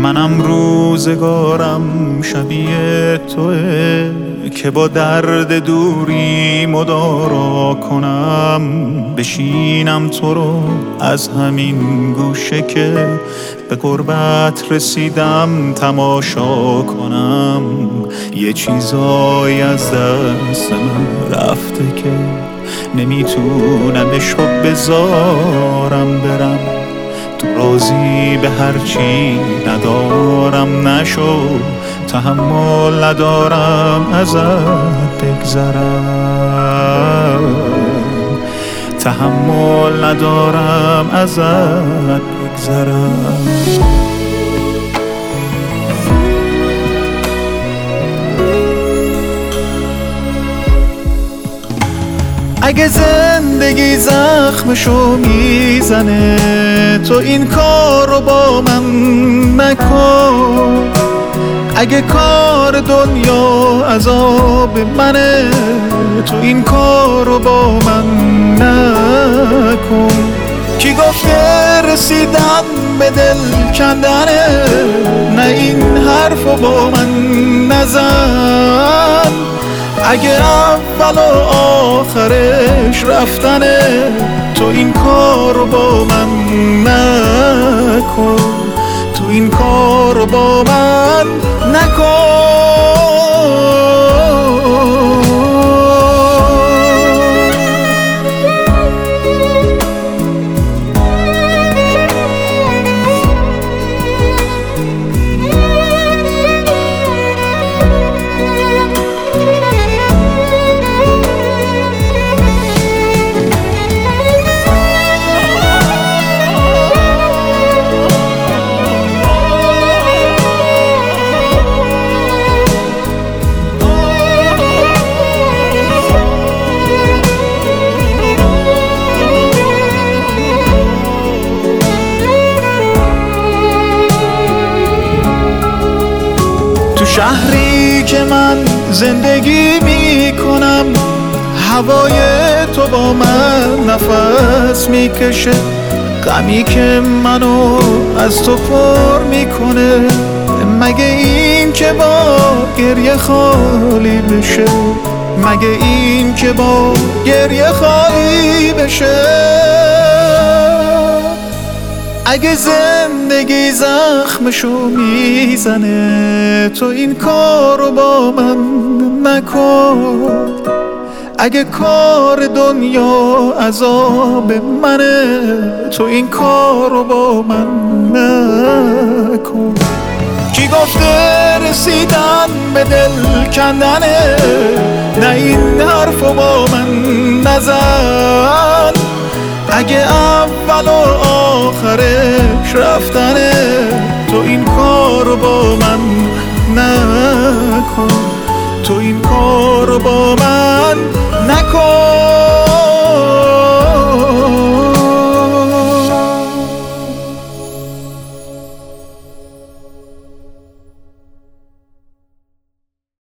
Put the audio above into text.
منم روزگارم شبیه توه که با درد دوری مدارا کنم، بشینم تو رو از همین گوشه که به قربت رسیدم تماشا کنم. یه چیزایی از دست من رفته که نمیتونمشو بذارم برم. تو راضی به هرچی ندارم نشو، تحمل ندارم ازت بگذرم، تحمل ندارم ازت بگذرم. اگه زندگی زخمشو میزنه تو این کار رو با من نکن. اگه کار دنیا عذاب منه تو این کار رو با من نکن. کی گفته رسیدن به دل کندنه، نه این حرفو با من نزن. اگه اول و آخرش رفتنه تو این کار رو با من نکن، تو این کار رو با من نکن. شهری که من زندگی میکنم، هوای تو با من نفس میکشه. غمی که منو از تو پر میکنه، مگه این که با گریه خالی بشه، مگه این که با گریه خالی بشه. اگه زندگی زخمشو میزنه تو این کار رو با من نکن. اگه کار دنیا عذاب منه تو این کار رو با من نکن. کی گفته رسیدن به دل کندنه، نه این حرفو با من نزن. اگه اول و آخرش رفتنه تو این کار رو با من نکن، تو این کار رو با من نکن.